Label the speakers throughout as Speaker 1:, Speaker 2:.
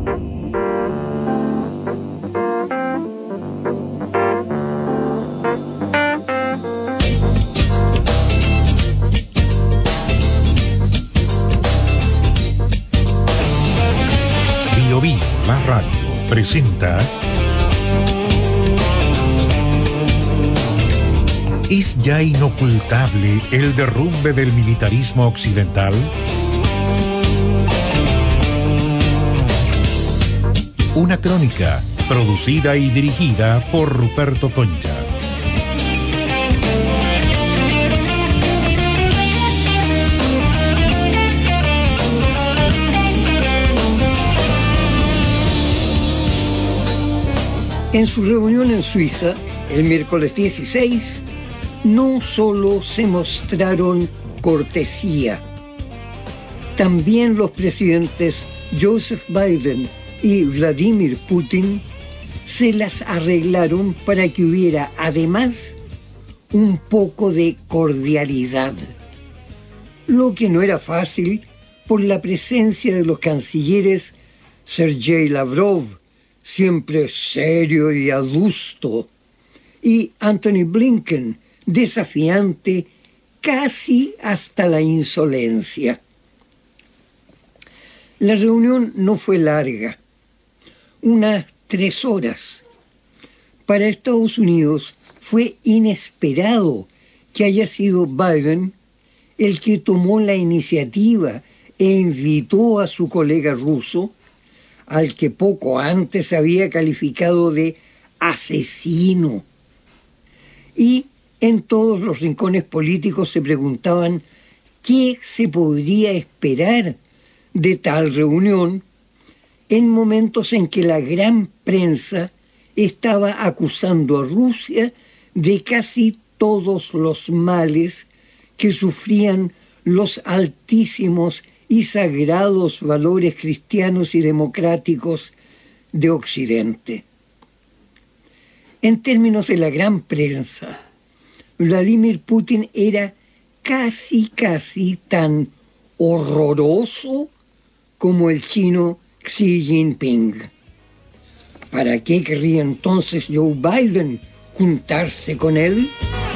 Speaker 1: La radio presenta ¿Es ya inocultable el derrumbe del militarismo occidental? Una crónica producida y dirigida por Ruperto Concha.
Speaker 2: En su reunión en Suiza, el miércoles 16, no solo se mostraron cortesía, también los presidentes Joseph Biden y Vladimir Putin se las arreglaron para que hubiera, además, un poco de cordialidad, lo que no era fácil por la presencia de los cancilleres Sergei Lavrov, siempre serio y adusto, y Antony Blinken, desafiante casi hasta la insolencia. La reunión no fue larga, unas 3 horas. Para Estados Unidos fue inesperado que haya sido Biden el que tomó la iniciativa e invitó a su colega ruso, al que poco antes había calificado de asesino. Y en todos los rincones políticos se preguntaban qué se podría esperar de tal reunión en momentos en que la gran prensa estaba acusando a Rusia de casi todos los males que sufrían los altísimos y sagrados valores cristianos y democráticos de Occidente. En términos de la gran prensa, Vladimir Putin era casi tan horroroso como el chino Xi Jinping. ¿Para qué querría entonces Joe Biden juntarse con él?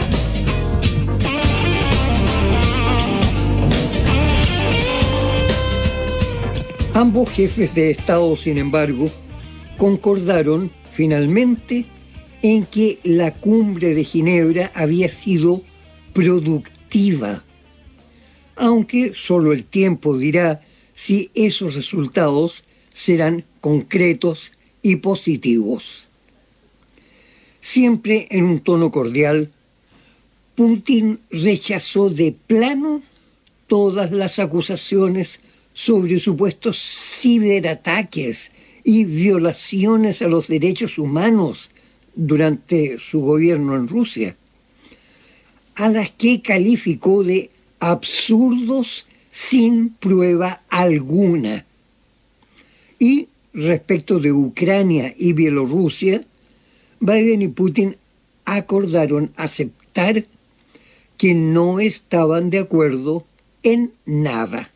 Speaker 2: Ambos jefes de Estado, sin embargo, concordaron finalmente en que la cumbre de Ginebra había sido productiva, aunque solo el tiempo dirá si esos resultados serán concretos y positivos. Siempre en un tono cordial, Putin rechazó de plano todas las acusaciones sobre supuestos ciberataques y violaciones a los derechos humanos durante su gobierno en Rusia, a las que calificó de absurdos sin prueba alguna. Y respecto de Ucrania y Bielorrusia, Biden y Putin acordaron aceptar que no estaban de acuerdo en nada.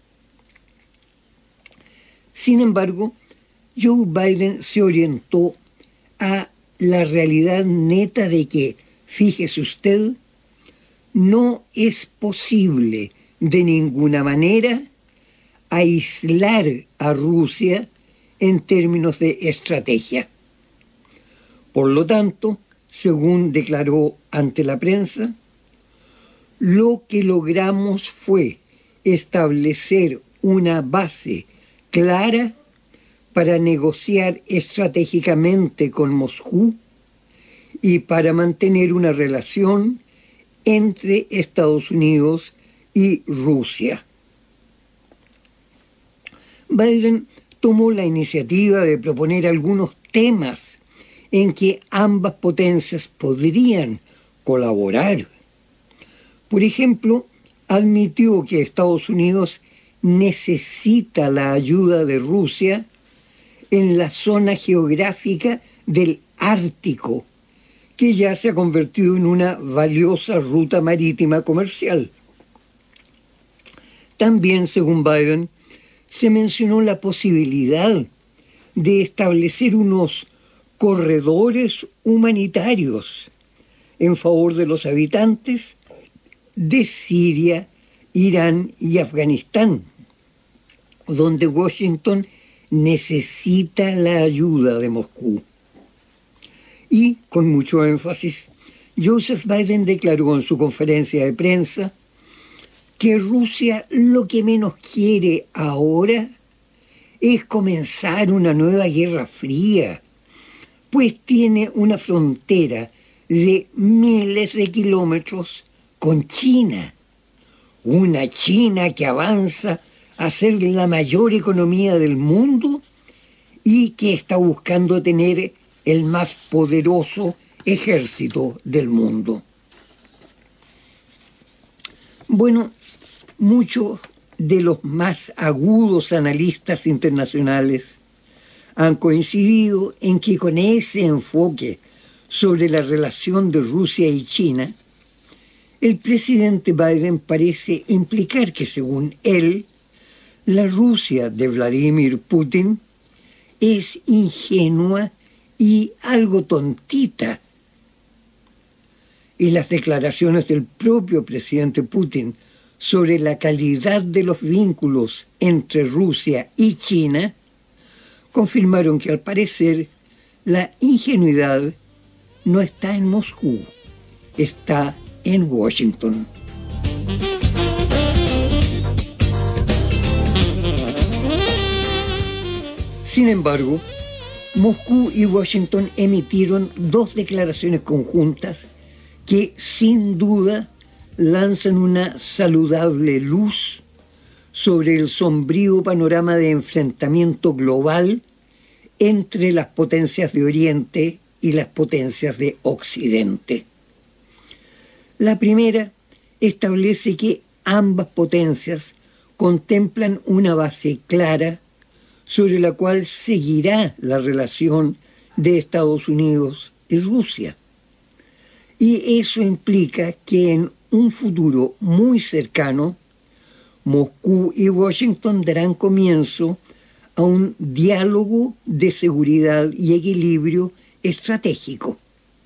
Speaker 2: Sin embargo, Joe Biden se orientó a la realidad neta de que, fíjese usted, no es posible de ninguna manera aislar a Rusia en términos de estrategia. Por lo tanto, según declaró ante la prensa, lo que logramos fue establecer una base clara para negociar estratégicamente con Moscú y para mantener una relación entre Estados Unidos y Rusia. Biden tomó la iniciativa de proponer algunos temas en que ambas potencias podrían colaborar. Por ejemplo, admitió que Estados Unidos necesita la ayuda de Rusia en la zona geográfica del Ártico, que ya se ha convertido en una valiosa ruta marítima comercial. También, según Biden, se mencionó la posibilidad de establecer unos corredores humanitarios en favor de los habitantes de Siria, Irán y Afganistán, donde Washington necesita la ayuda de Moscú. Y, con mucho énfasis, Joseph Biden declaró en su conferencia de prensa que Rusia lo que menos quiere ahora es comenzar una nueva guerra fría, pues tiene una frontera de miles de kilómetros con China, una China que avanza a ser la mayor economía del mundo y que está buscando tener el más poderoso ejército del mundo. Bueno, muchos de los más agudos analistas internacionales han coincidido en que con ese enfoque sobre la relación de Rusia y China, el presidente Biden parece implicar que, según él, la Rusia de Vladimir Putin es ingenua y algo tontita. Y las declaraciones del propio presidente Putin sobre la calidad de los vínculos entre Rusia y China confirmaron que, al parecer, la ingenuidad no está en Moscú, está en Washington. Sin embargo, Moscú y Washington emitieron dos declaraciones conjuntas que, sin duda, lanzan una saludable luz sobre el sombrío panorama de enfrentamiento global entre las potencias de Oriente y las potencias de Occidente. La primera establece que ambas potencias contemplan una base clara sobre la cual seguirá la relación de Estados Unidos y Rusia. Y eso implica que en un futuro muy cercano, Moscú y Washington darán comienzo a un diálogo de seguridad y equilibrio estratégico.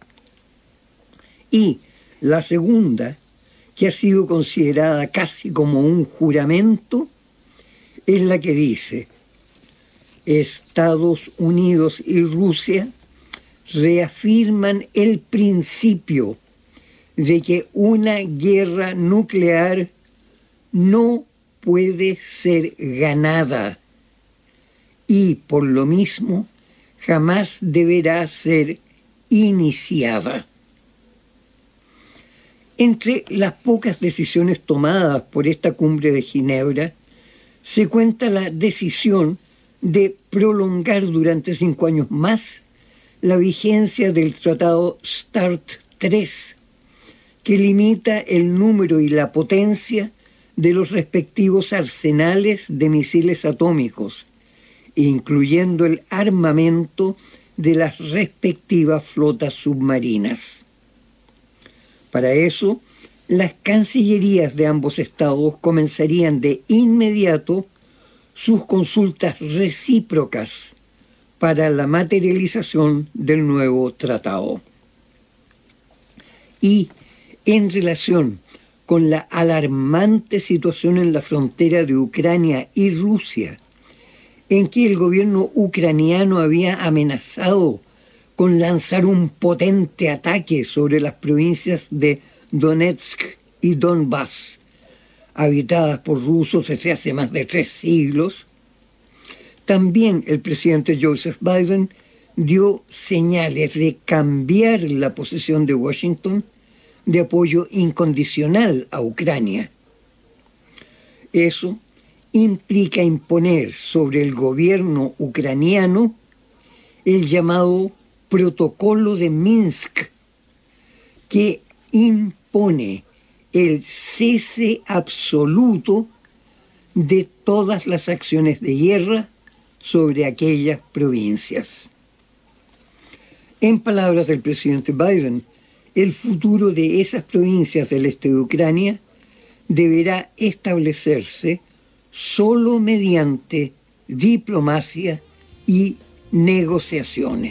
Speaker 2: Y la segunda, que ha sido considerada casi como un juramento, es la que dice: Estados Unidos y Rusia reafirman el principio de que una guerra nuclear no puede ser ganada y, por lo mismo, jamás deberá ser iniciada. Entre las pocas decisiones tomadas por esta cumbre de Ginebra se cuenta la decisión de prolongar durante 5 años más la vigencia del Tratado START III, que limita el número y la potencia de los respectivos arsenales de misiles atómicos, incluyendo el armamento de las respectivas flotas submarinas. Para eso, las cancillerías de ambos estados comenzarían de inmediato sus consultas recíprocas para la materialización del nuevo tratado. Y en relación con la alarmante situación en la frontera de Ucrania y Rusia, en que el gobierno ucraniano había amenazado con lanzar un potente ataque sobre las provincias de Donetsk y Donbass, habitadas por rusos desde hace más de 3 siglos, también el presidente Joseph Biden dio señales de cambiar la posición de Washington de apoyo incondicional a Ucrania. Eso implica imponer sobre el gobierno ucraniano el llamado Protocolo de Minsk, que impone el cese absoluto de todas las acciones de guerra sobre aquellas provincias. En palabras del presidente Biden, el futuro de esas provincias del este de Ucrania deberá establecerse solo mediante diplomacia y negociaciones.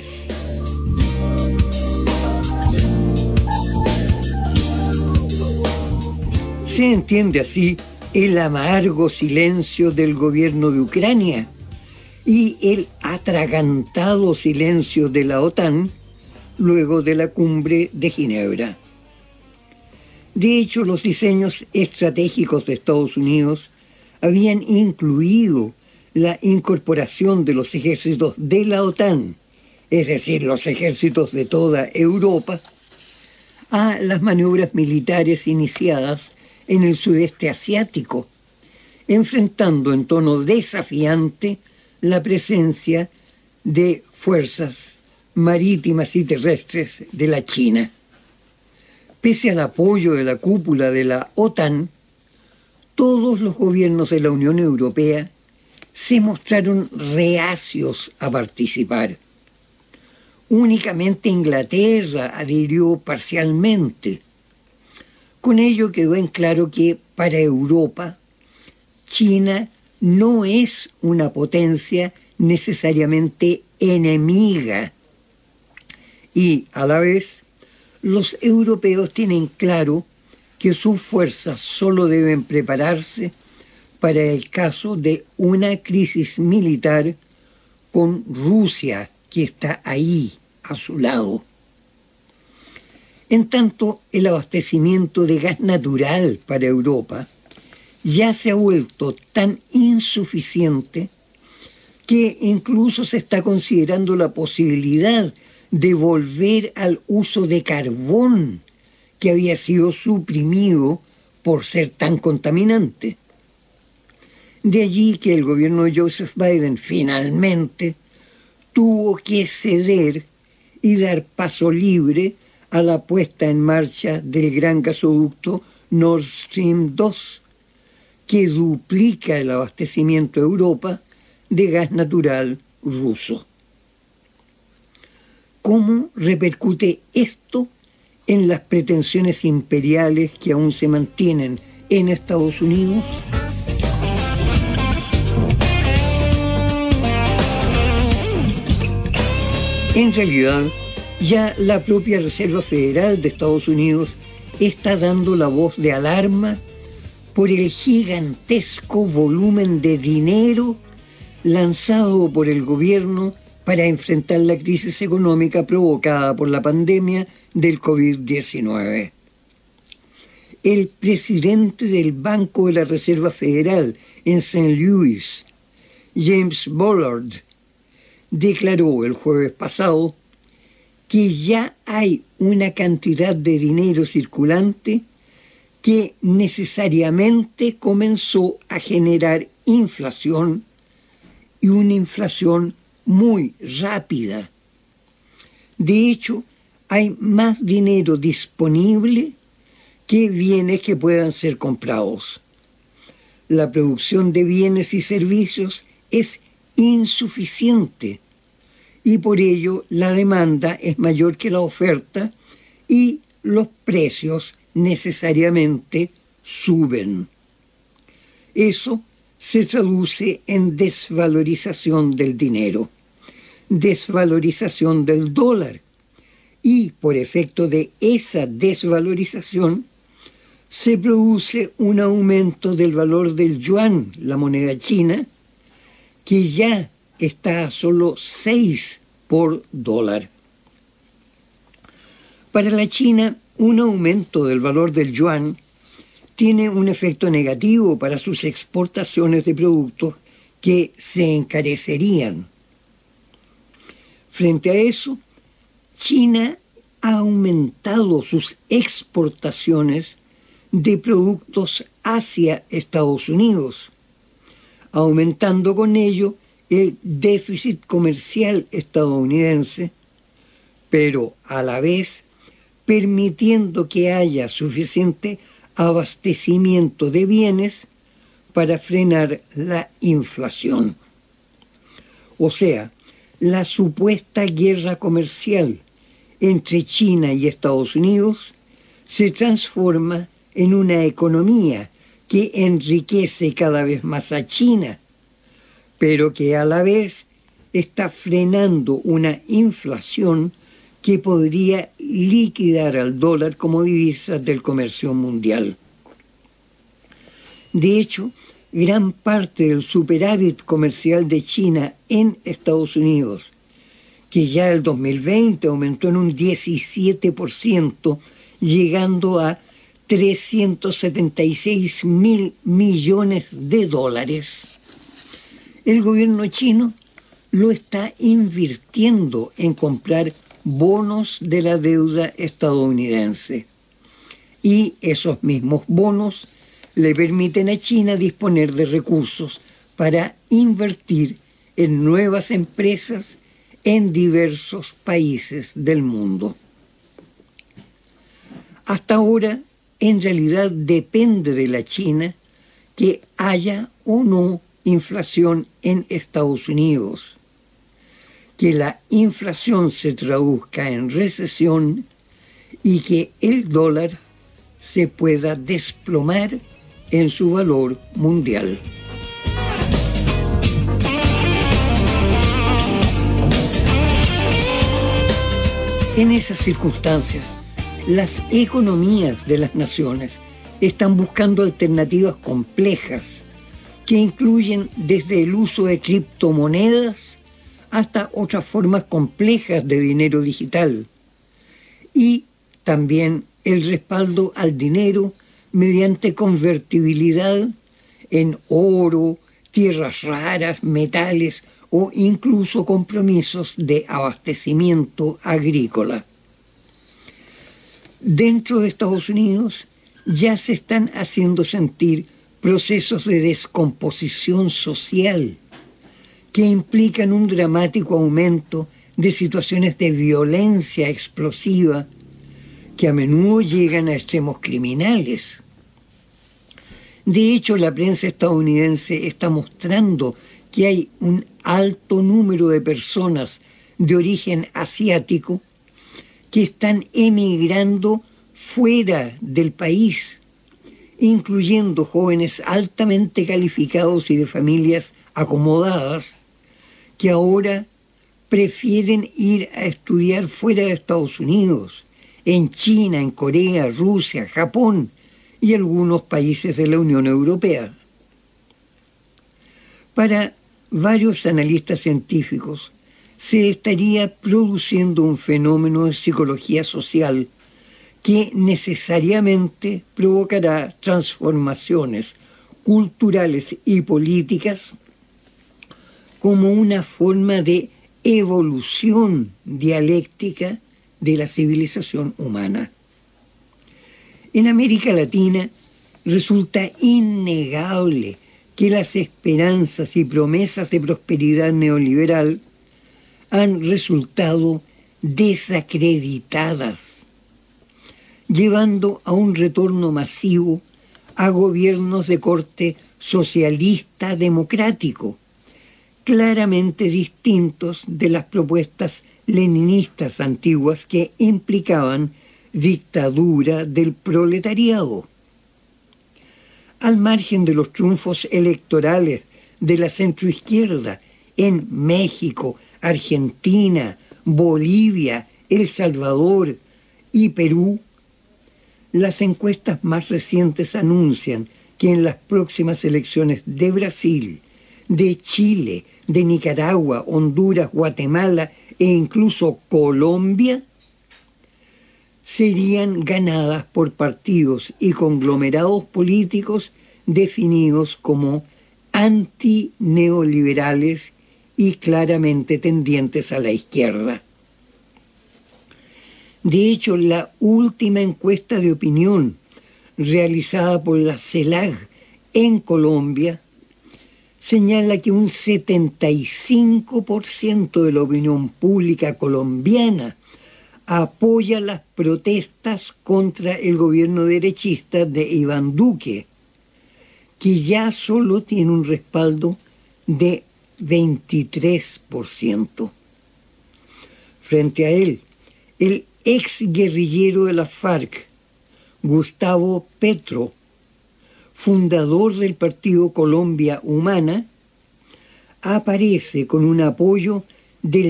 Speaker 2: Se entiende así el amargo silencio del gobierno de Ucrania y el atragantado silencio de la OTAN luego de la cumbre de Ginebra. De hecho, los diseños estratégicos de Estados Unidos habían incluido la incorporación de los ejércitos de la OTAN, es decir, los ejércitos de toda Europa, a las maniobras militares iniciadas en el sudeste asiático, enfrentando en tono desafiante la presencia de fuerzas marítimas y terrestres de la China. Pese al apoyo de la cúpula de la OTAN, todos los gobiernos de la Unión Europea se mostraron reacios a participar. Únicamente Inglaterra adhirió parcialmente. Con ello quedó en claro que para Europa, China no es una potencia necesariamente enemiga. Y a la vez, los europeos tienen claro que sus fuerzas solo deben prepararse para el caso de una crisis militar con Rusia, que está ahí, a su lado. En tanto, el abastecimiento de gas natural para Europa ya se ha vuelto tan insuficiente que incluso se está considerando la posibilidad de volver al uso de carbón, que había sido suprimido por ser tan contaminante. De allí que el gobierno de Joseph Biden finalmente tuvo que ceder y dar paso libre a la puesta en marcha del gran gasoducto Nord Stream 2, que duplica el abastecimiento a Europa de gas natural ruso. ¿Cómo repercute esto en las pretensiones imperiales que aún se mantienen en Estados Unidos? En realidad, ya la propia Reserva Federal de Estados Unidos está dando la voz de alarma por el gigantesco volumen de dinero lanzado por el gobierno para enfrentar la crisis económica provocada por la pandemia del COVID-19. El presidente del Banco de la Reserva Federal en St. Louis, James Bullard, declaró el jueves pasado que ya hay una cantidad de dinero circulante que necesariamente comenzó a generar inflación, y una inflación muy rápida. De hecho, hay más dinero disponible que bienes que puedan ser comprados. La producción de bienes y servicios es insuficiente y por ello la demanda es mayor que la oferta y los precios necesariamente suben. Eso se traduce en desvalorización del dinero, desvalorización del dólar, y por efecto de esa desvalorización se produce un aumento del valor del yuan, la moneda china, que ya está a solo 6 por dólar. Para la China, un aumento del valor del yuan tiene un efecto negativo para sus exportaciones de productos que se encarecerían. Frente a eso, China ha aumentado sus exportaciones de productos hacia Estados Unidos, aumentando con ello el déficit comercial estadounidense, pero a la vez permitiendo que haya suficiente abastecimiento de bienes para frenar la inflación. O sea, la supuesta guerra comercial entre China y Estados Unidos se transforma en una economía que enriquece cada vez más a China, pero que a la vez está frenando una inflación que podría liquidar al dólar como divisa del comercio mundial. De hecho, gran parte del superávit comercial de China en Estados Unidos, que ya el 2020 aumentó en un 17%, llegando a 376.000 millones de dólares. El gobierno chino lo está invirtiendo en comprar bonos de la deuda estadounidense. Y esos mismos bonos le permiten a China disponer de recursos para invertir en nuevas empresas en diversos países del mundo. Hasta ahora, en realidad depende de la China que haya o no inflación en Estados Unidos, que la inflación se traduzca en recesión y que el dólar se pueda desplomar en su valor mundial. En esas circunstancias, las economías de las naciones están buscando alternativas complejas que incluyen desde el uso de criptomonedas hasta otras formas complejas de dinero digital y también el respaldo al dinero mediante convertibilidad en oro, tierras raras, metales o incluso compromisos de abastecimiento agrícola. Dentro de Estados Unidos ya se están haciendo sentir procesos de descomposición social que implican un dramático aumento de situaciones de violencia explosiva que a menudo llegan a extremos criminales. De hecho, la prensa estadounidense está mostrando que hay un alto número de personas de origen asiático que están emigrando fuera del país, incluyendo jóvenes altamente calificados y de familias acomodadas que ahora prefieren ir a estudiar fuera de Estados Unidos, en China, en Corea, Rusia, Japón y algunos países de la Unión Europea. Para varios analistas científicos, se estaría produciendo un fenómeno de psicología social que necesariamente provocará transformaciones culturales y políticas como una forma de evolución dialéctica de la civilización humana. En América Latina resulta innegable que las esperanzas y promesas de prosperidad neoliberal han resultado desacreditadas, llevando a un retorno masivo a gobiernos de corte socialista democrático, claramente distintos de las propuestas leninistas antiguas que implicaban dictadura del proletariado. Al margen de los triunfos electorales de la centroizquierda en México, Argentina, Bolivia, El Salvador y Perú, las encuestas más recientes anuncian que en las próximas elecciones de Brasil, de Chile, de Nicaragua, Honduras, Guatemala e incluso Colombia serían ganadas por partidos y conglomerados políticos definidos como antineoliberales y claramente tendientes a la izquierda. De hecho, la última encuesta de opinión realizada por la CELAC en Colombia señala que un 75% de la opinión pública colombiana apoya las protestas contra el gobierno derechista de Iván Duque, que ya solo tiene un respaldo de 23%. Frente a él, el ex guerrillero de la FARC, Gustavo Petro, fundador del partido Colombia Humana, aparece con un apoyo del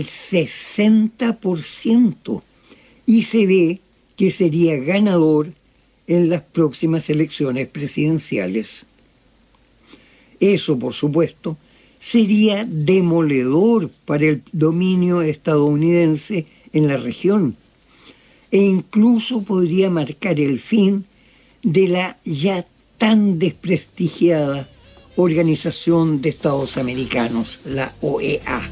Speaker 2: 60% y se ve que sería ganador en las próximas elecciones presidenciales. Eso, por supuesto, sería demoledor para el dominio estadounidense en la región e incluso podría marcar el fin de la ya tan desprestigiada Organización de Estados Americanos, la OEA.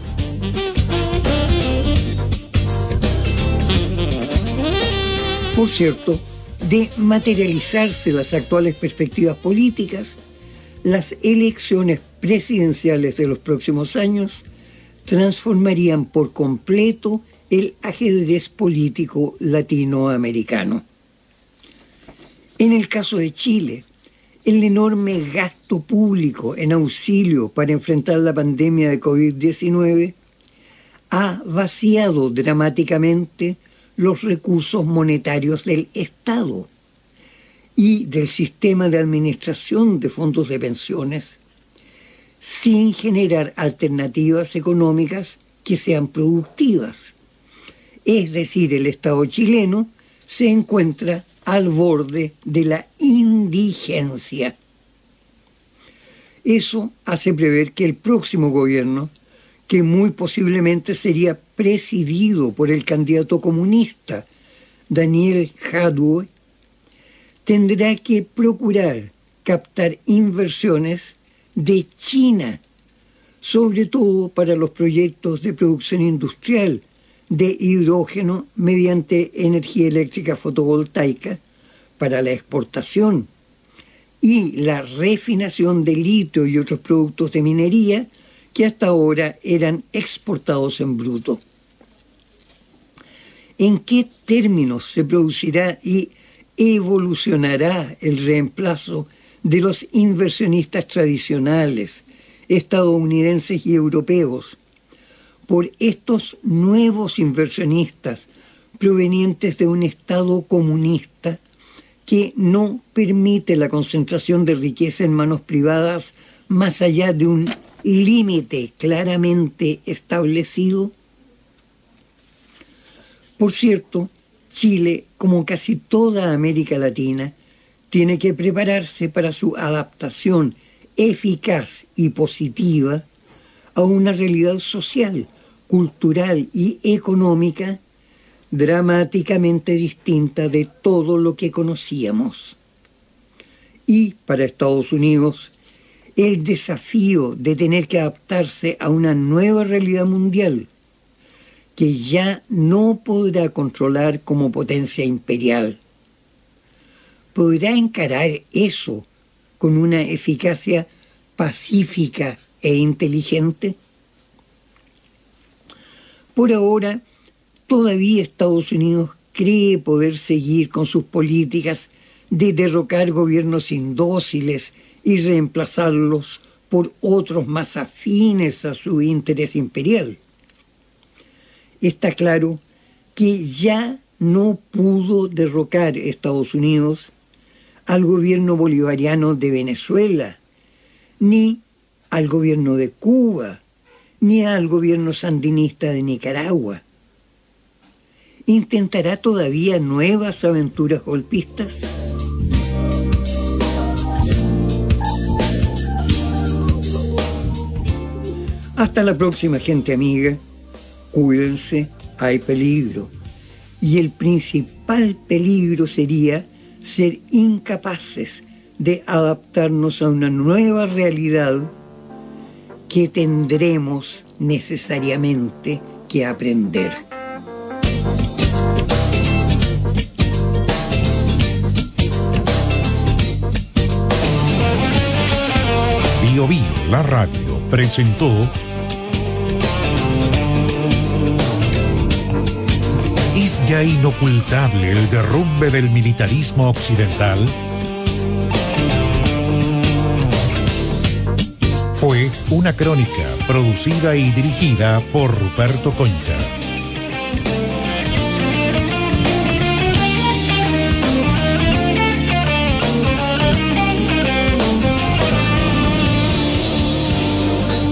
Speaker 2: Por cierto, de materializarse las actuales perspectivas políticas, las elecciones presidenciales de los próximos años transformarían por completo el ajedrez político latinoamericano. En el caso de Chile, el enorme gasto público en auxilio para enfrentar la pandemia de COVID-19 ha vaciado dramáticamente los recursos monetarios del Estado y del sistema de administración de fondos de pensiones, sin generar alternativas económicas que sean productivas. Es decir, el Estado chileno se encuentra al borde de la indigencia. Eso hace prever que el próximo gobierno, que muy posiblemente sería presidido por el candidato comunista Daniel Jadue, tendrá que procurar captar inversiones de China, sobre todo para los proyectos de producción industrial de hidrógeno mediante energía eléctrica fotovoltaica para la exportación y la refinación de litio y otros productos de minería que hasta ahora eran exportados en bruto. ¿En qué términos se producirá y evolucionará el reemplazo de los inversionistas tradicionales, estadounidenses y europeos, por estos nuevos inversionistas provenientes de un Estado comunista que no permite la concentración de riqueza en manos privadas más allá de un límite claramente establecido? Por cierto, Chile, como casi toda América Latina, tiene que prepararse para su adaptación eficaz y positiva a una realidad social, cultural y económica dramáticamente distinta de todo lo que conocíamos. Y para Estados Unidos, el desafío de tener que adaptarse a una nueva realidad mundial que ya no podrá controlar como potencia imperial. ¿Podrá encarar eso con una eficacia pacífica e inteligente? Por ahora, todavía Estados Unidos cree poder seguir con sus políticas de derrocar gobiernos indóciles y reemplazarlos por otros más afines a su interés imperial. Está claro que ya no pudo derrocar Estados Unidos al gobierno bolivariano de Venezuela, ni al gobierno de Cuba, ni al gobierno sandinista de Nicaragua. ¿Intentará todavía nuevas aventuras golpistas? Hasta la próxima, gente amiga. Cuídense, hay peligro. Y el principal peligro sería ser incapaces de adaptarnos a una nueva realidad que tendremos necesariamente que aprender.
Speaker 1: Bio Bio, la radio, presentó ¿Es ya inocultable el derrumbe del militarismo occidental? Fue una crónica producida y dirigida por Ruperto Concha.